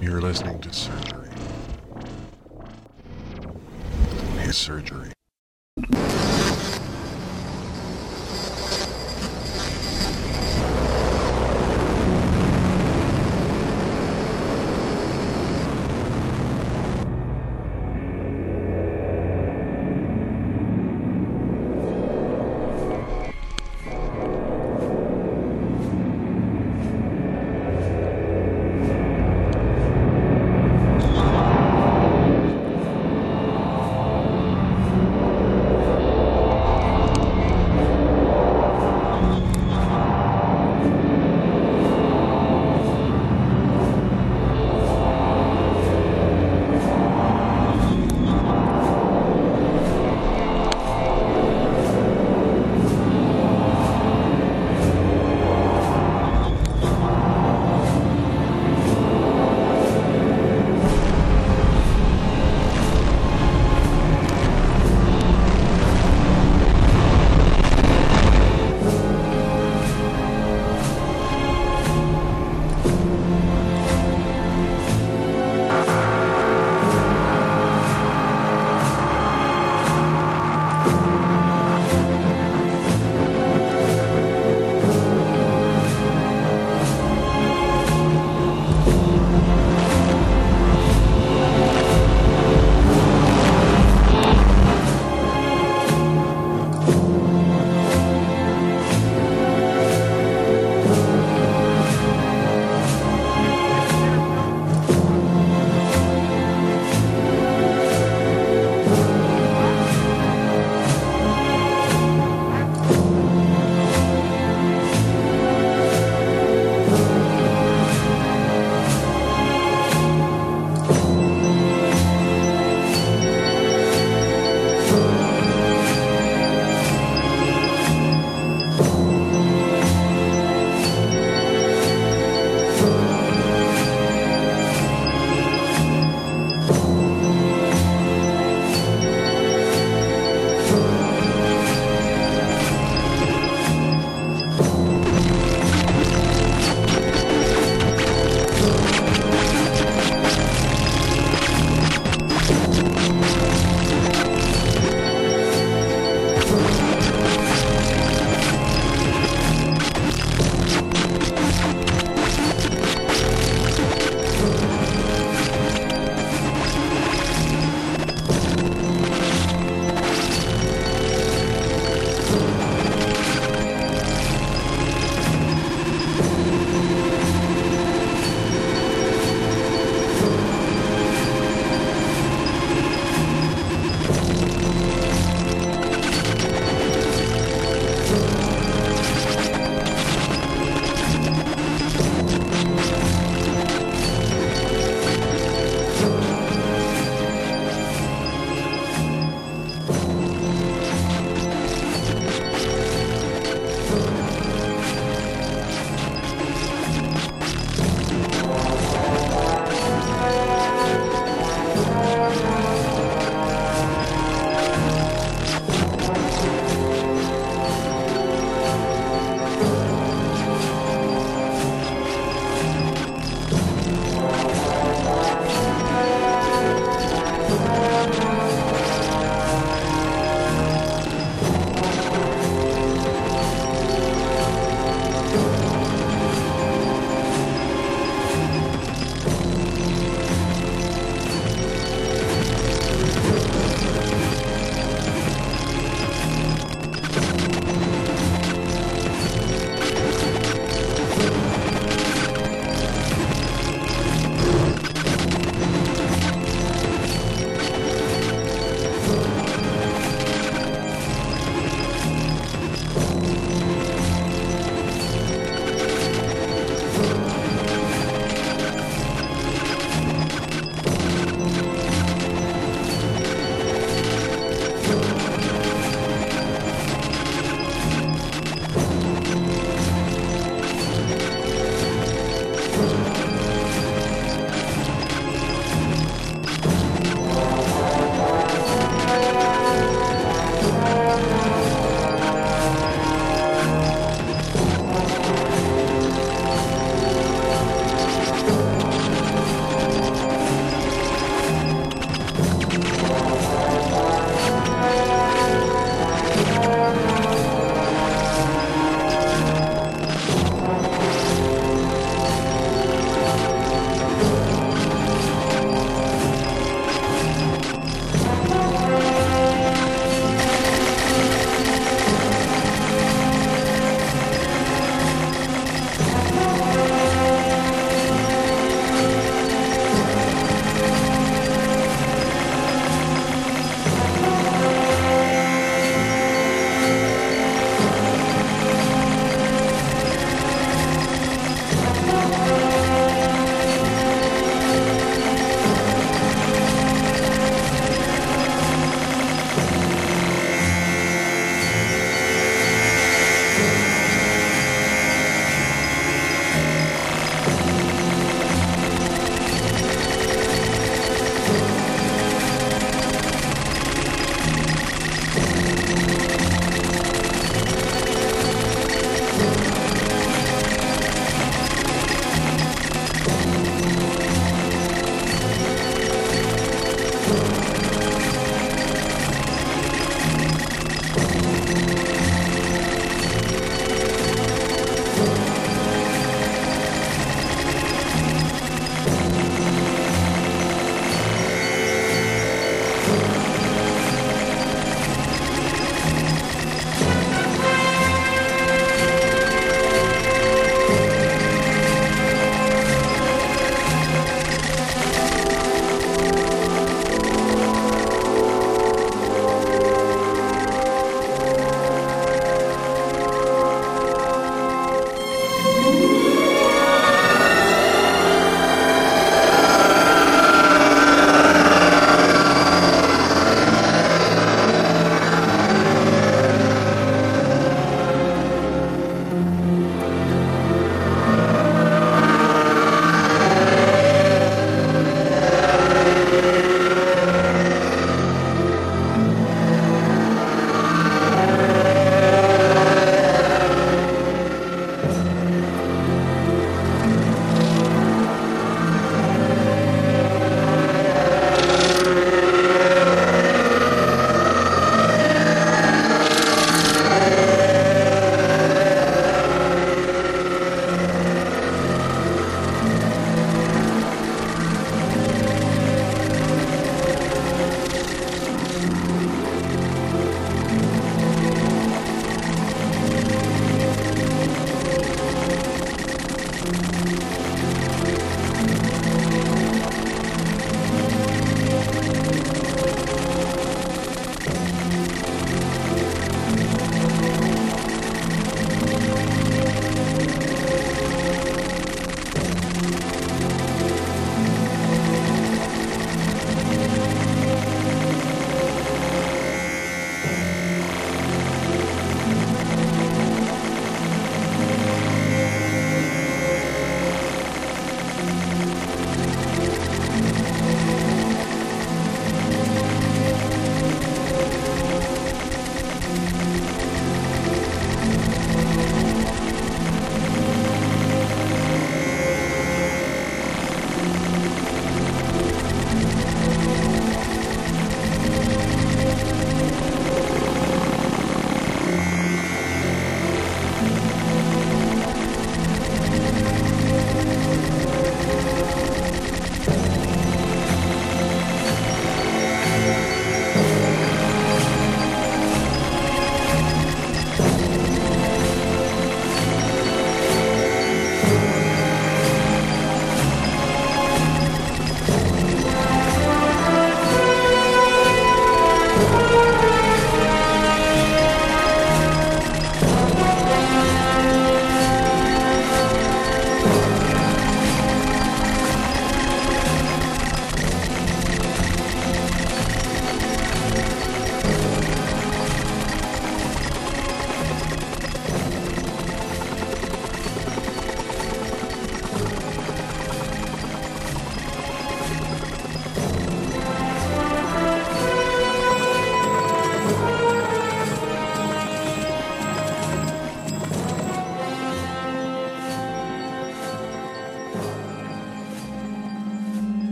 You're listening to Surgery. His surgery.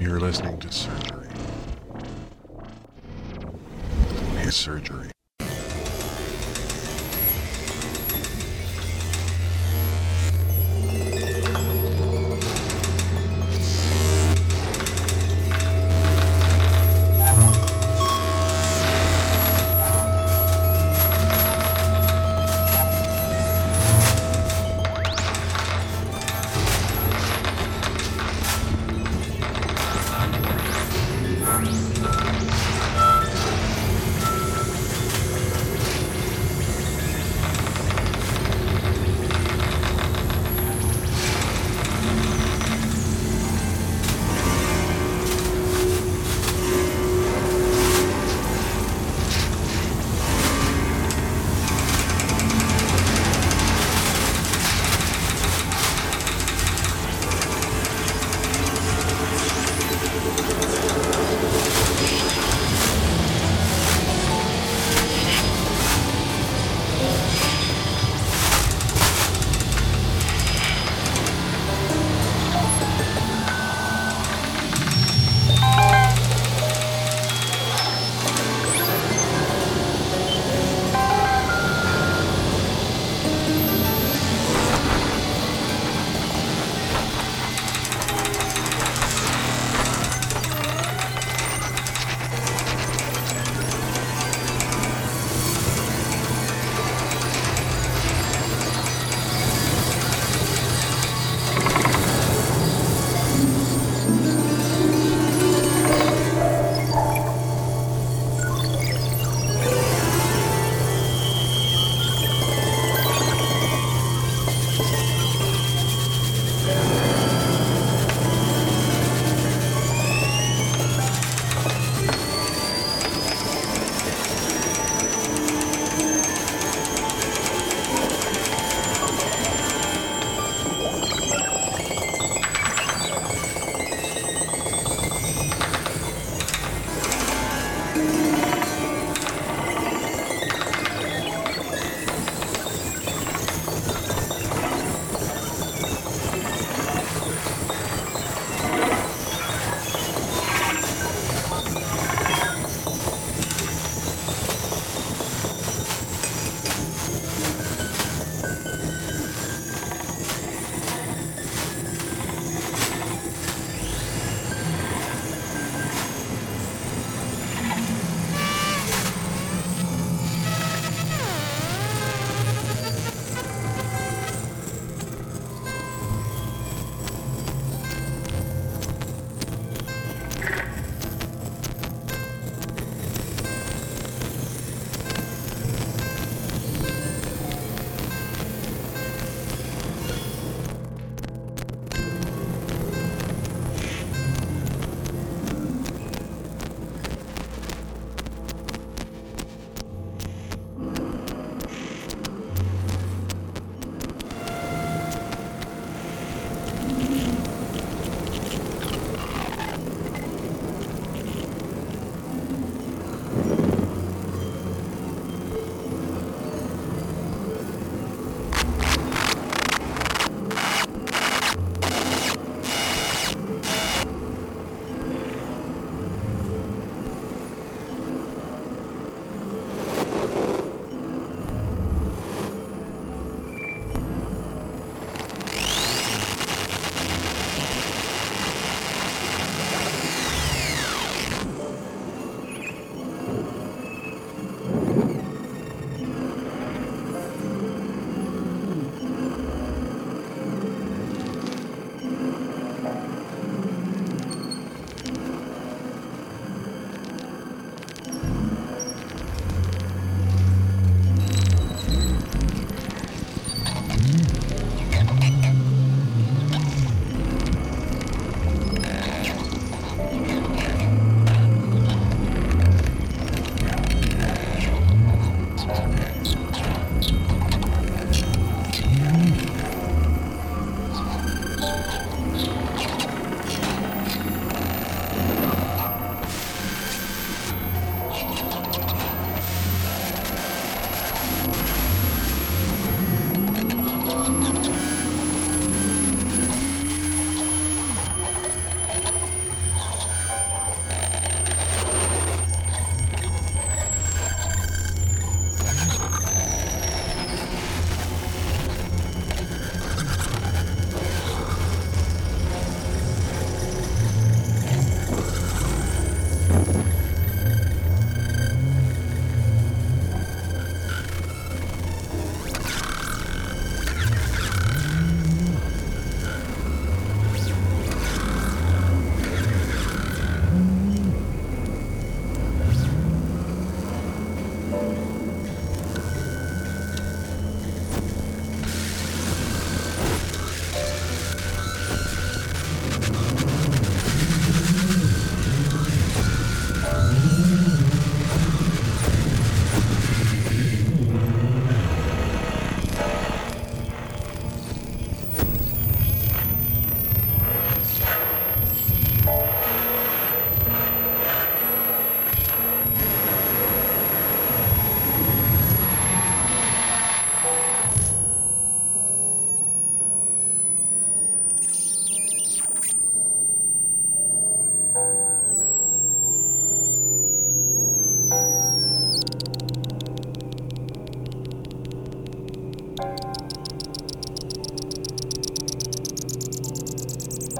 You're listening to Surgery. His surgery.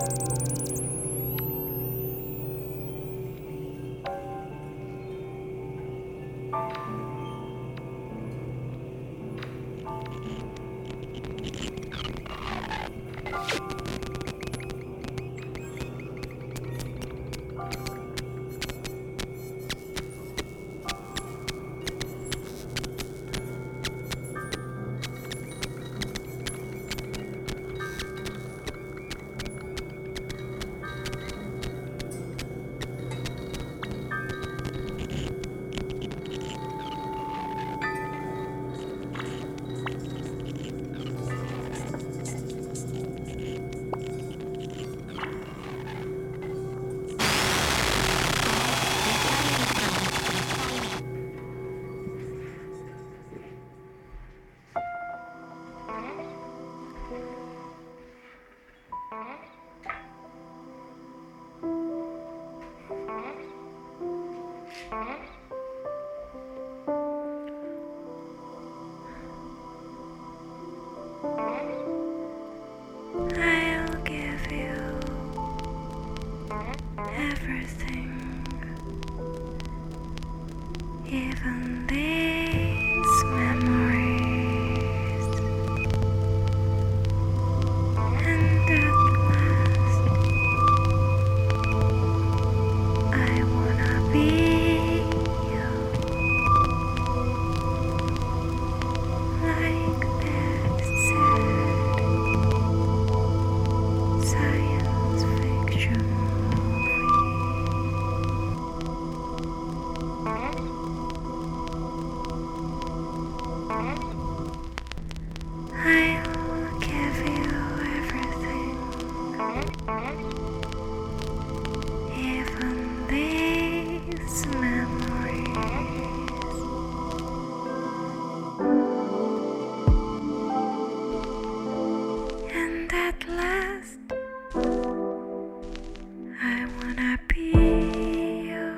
I'll give you everything, even these memories, and at last I wanna be you, like that sad science fiction movie. I'll give you everything, even these memories, and at last I wanna be you,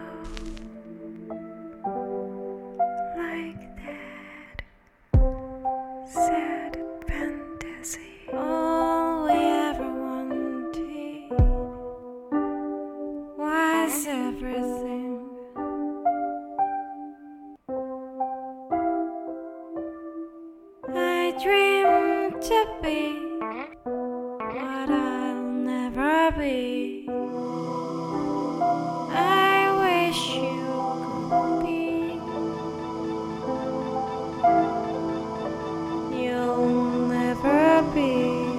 like that sad fantasy. All we ever wanted was everything. I dreamed to be what I'll never be. I wish you could be. You'll never be.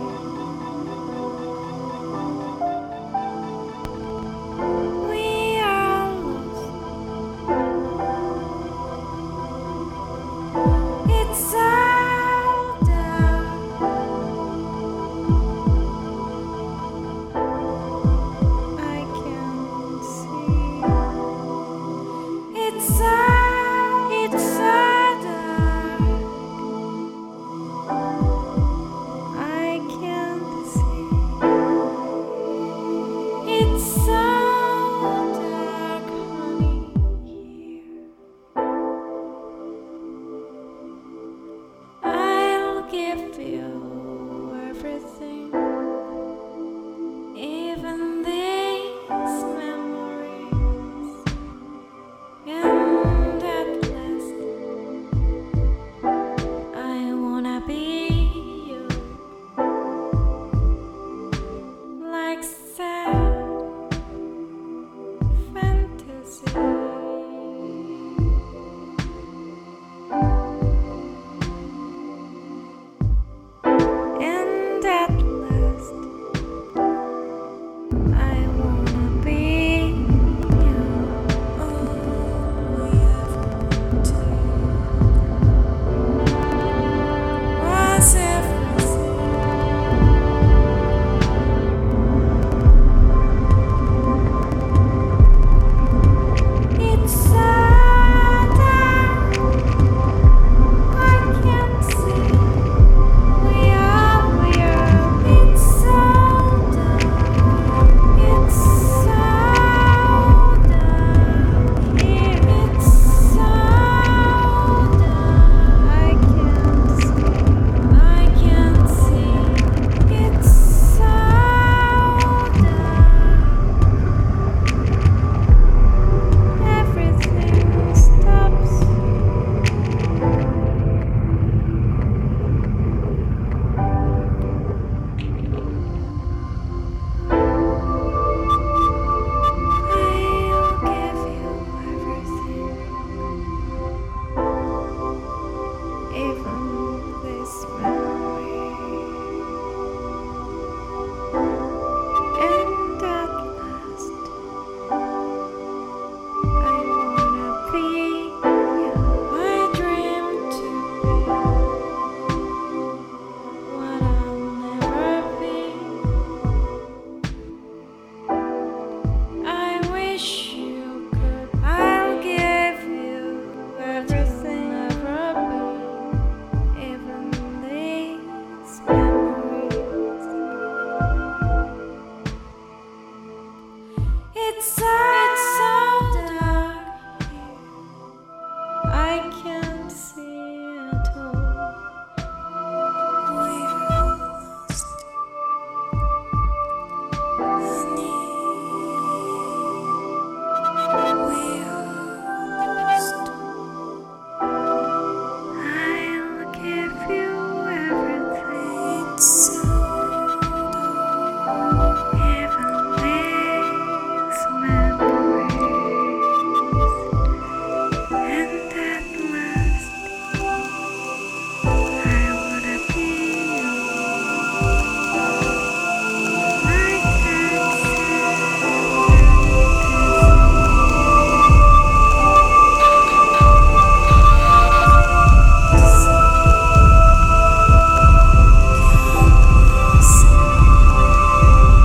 We are lost. It's all dark. so dark here. I can't see at all. We're lost, honey. We're lost. I'll give you everything. It's so dark. Even these memories. And at last, I wanna be like that.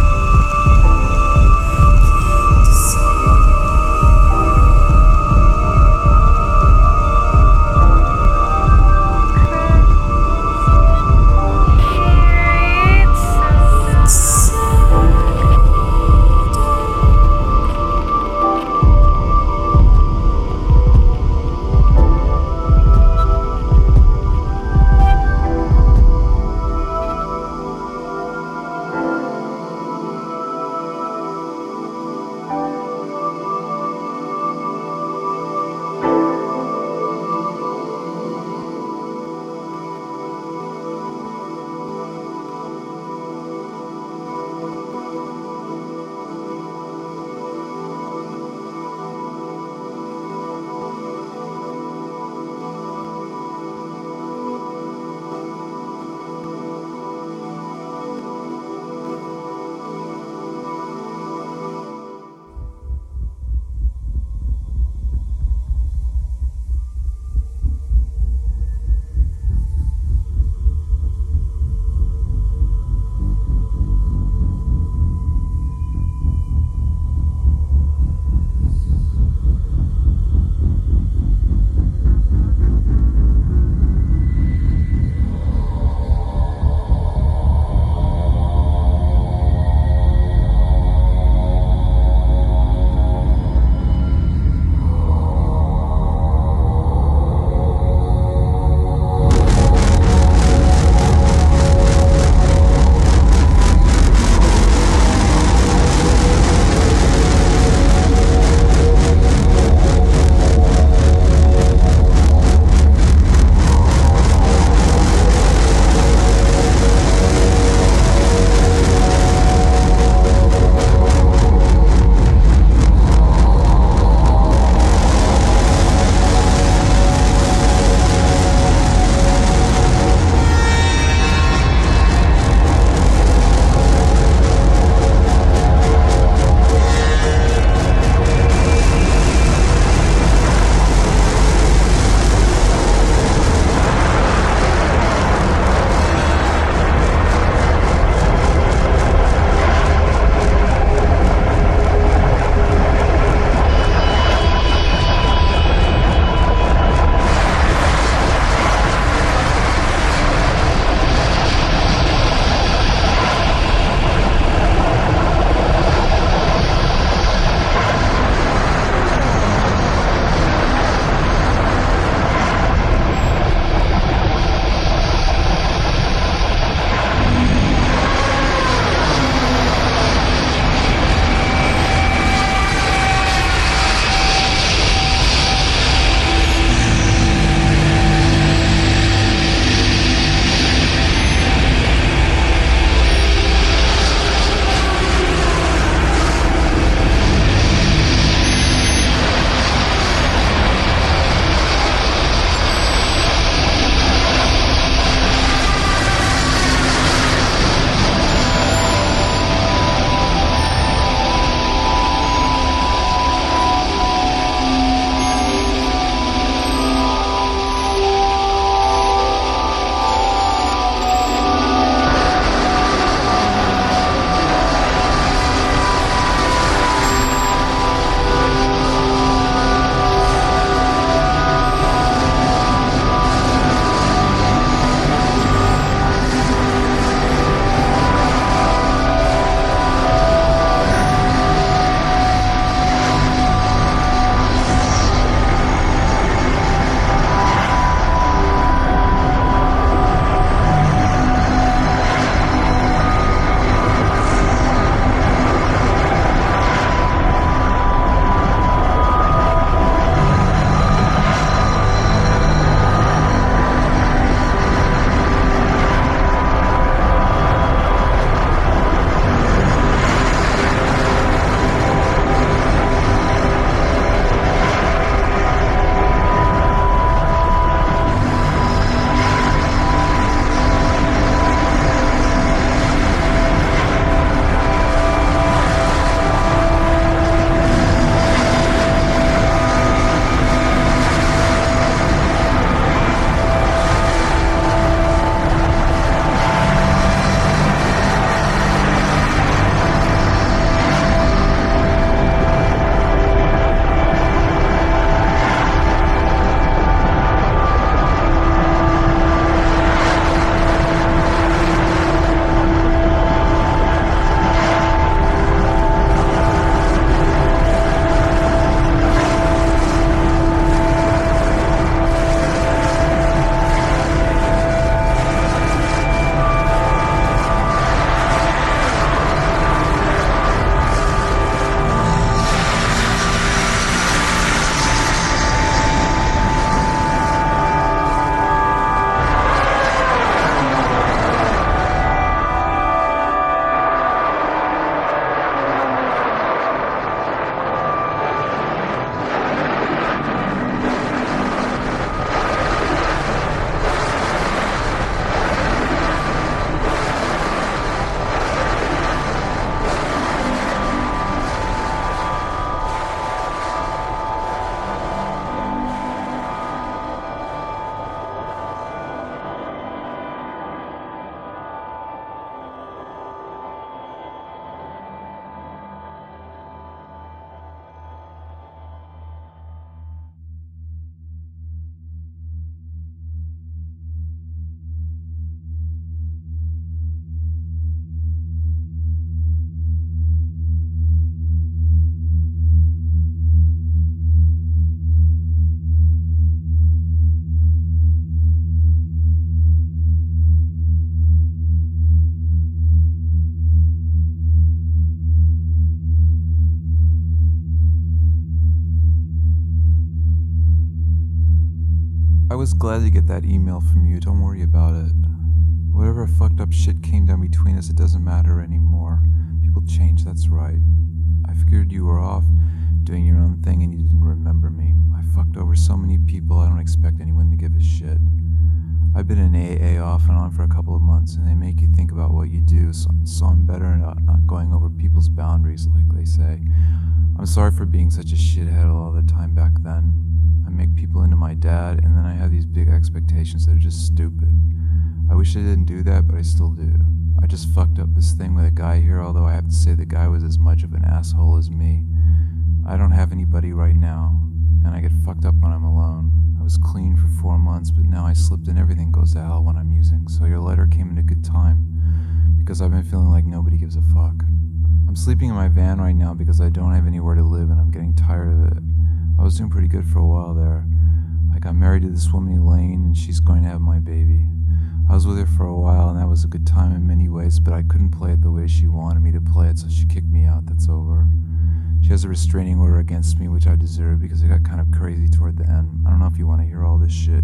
was glad to get that email from you. Don't worry about it. Whatever fucked up shit came down between us, it doesn't matter anymore. People change, that's right. I figured you were off doing your own thing and you didn't remember me. I fucked over so many people, I don't expect anyone to give a shit. I've been in AA off and on for a couple of months, and they make you think about what you do, so I'm better at not going over people's boundaries, like they say. I'm sorry for being such a shithead all the time back then. I make people into my dad, and then I have these big expectations that are just stupid. I wish I didn't do that, but I still do. I just fucked up this thing with a guy here, although I have to say the guy was as much of an asshole as me. I don't have anybody right now, and I get fucked up when I'm alone. I was clean for 4 months, but now I slipped and everything goes to hell when I'm using, so your letter came in a good time, because I've been feeling like nobody gives a fuck. I'm sleeping in my van right now because I don't have anywhere to live and I'm getting tired of it. I was doing pretty good for a while there. I got married to this woman Elaine, and she's going to have my baby. I was with her for a while, and that was a good time in many ways, but I couldn't play it the way she wanted me to play it, so she kicked me out. That's over. She has a restraining order against me, which I deserve because I got kind of crazy toward the end. I don't know if you want to hear all this shit.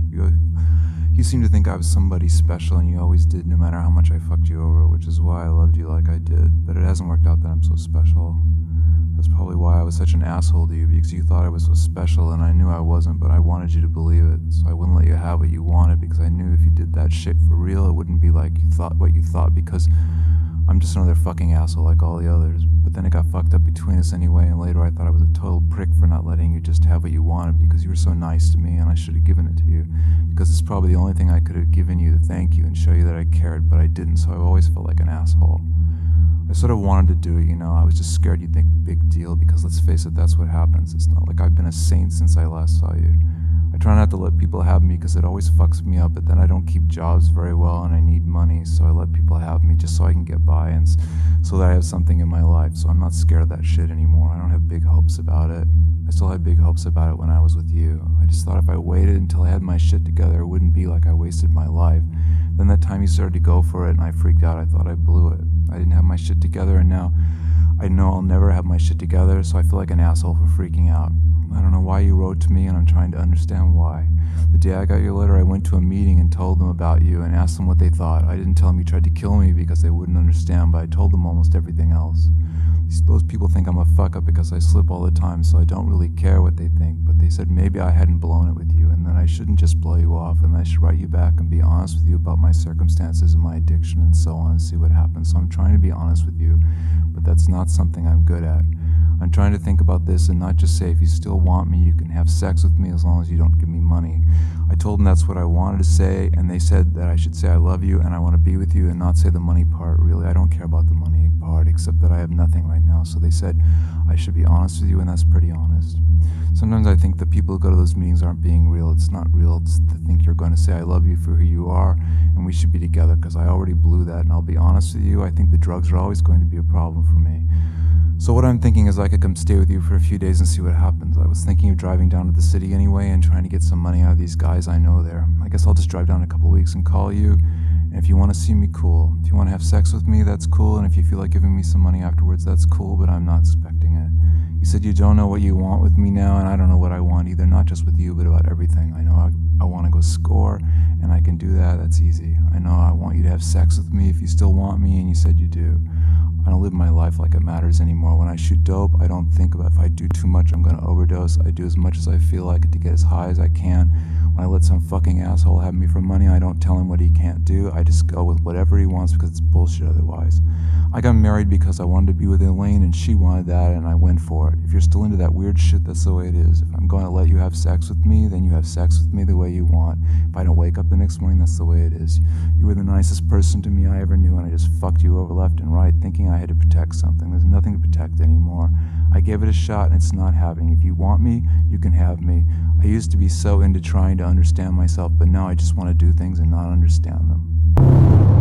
You seem to think I was somebody special, and you always did, no matter how much I fucked you over, which is why I loved you like I did. But it hasn't worked out that I'm so special. That's probably why I was such an asshole to you, because you thought I was so special, and I knew I wasn't, but I wanted you to believe it. So I wouldn't let you have what you wanted, because I knew if you did that shit for real, it wouldn't be like you thought what you thought, because I'm just another fucking asshole like all the others. But then it got fucked up between us anyway, and later I thought I was a total prick for not letting you just have what you wanted, because you were so nice to me, and I should have given it to you, because it's probably the only thing I could have given you to thank you and show you that I cared, but I didn't, so I've always felt like an asshole. I sort of wanted to do it, I was just scared you'd think big deal, because let's face it, that's what happens. It's not like I've been a saint since I last saw you. I try not to let people have me because it always fucks me up, but then I don't keep jobs very well and I need money, so I let people have me just so I can get by and so that I have something in my life, so I'm not scared of that shit anymore. I don't have big hopes about it. I still had big hopes about it when I was with you. I just thought if I waited until I had my shit together, it wouldn't be like I wasted my life. Then that time you started to go for it and I freaked out. I thought I blew it. I didn't have my shit together, and now I know I'll never have my shit together, so I feel like an asshole for freaking out. I don't know why you wrote to me, and I'm trying to understand why. The day I got your letter, I went to a meeting and told them about you and asked them what they thought. I didn't tell them you tried to kill me because they wouldn't understand, but I told them almost everything else. Those people think I'm a fuck-up because I slip all the time, so I don't really care what they think, but they said maybe I hadn't blown it with you, and that I shouldn't just blow you off, and I should write you back and be honest with you about my circumstances and my addiction and so on and see what happens. So I'm trying to be honest with you, but that's not something I'm good at. I'm trying to think about this and not just say, if you still want me, you can have sex with me as long as you don't give me money. I told them that's what I wanted to say, and they said that I should say I love you and I want to be with you and not say the money part. Really, I don't care about the money part, except that I have nothing right now. So they said I should be honest with you, and that's pretty honest. Sometimes I think the people who go to those meetings aren't being real. It's not real to think you're going to say I love you for who you are and we should be together, because I already blew that, and I'll be honest with you, I think the drugs are always going to be a problem for me. So what I'm thinking is I could come stay with you for a few days and see what happens. I was thinking of driving down to the city anyway and trying to get some money out of these guys I know there. I guess I'll just drive down in a couple of weeks and call you, and if you want to see me, cool. If you want to have sex with me, that's cool, and if you feel like giving me some money afterwards, that's cool, but I'm not expecting it. You said you don't know what you want with me now, and I don't know what I want either, not just with you, but about everything. I know I want to go score, and I can do that, that's easy. I know I want you to have sex with me if you still want me, and you said you do. I don't live my life like it matters anymore. When I shoot dope, I don't think about if I do too much, I'm going to overdose. I do as much as I feel like it to get as high as I can. When I let some fucking asshole have me for money, I don't tell him what he can't do. I just go with whatever he wants because it's bullshit otherwise. I got married because I wanted to be with Elaine and she wanted that, and I went for it. If you're still into that weird shit, that's the way it is. If I'm going to let you have sex with me, then you have sex with me the way you want. If I don't wake up the next morning, that's the way it is. You were the nicest person to me I ever knew, and I just fucked you over left and right thinking I had to protect something. There's nothing to protect anymore. I gave it a shot and it's not happening. If you want me, you can have me. I used to be so into trying to understand myself, but now I just want to do things and not understand them.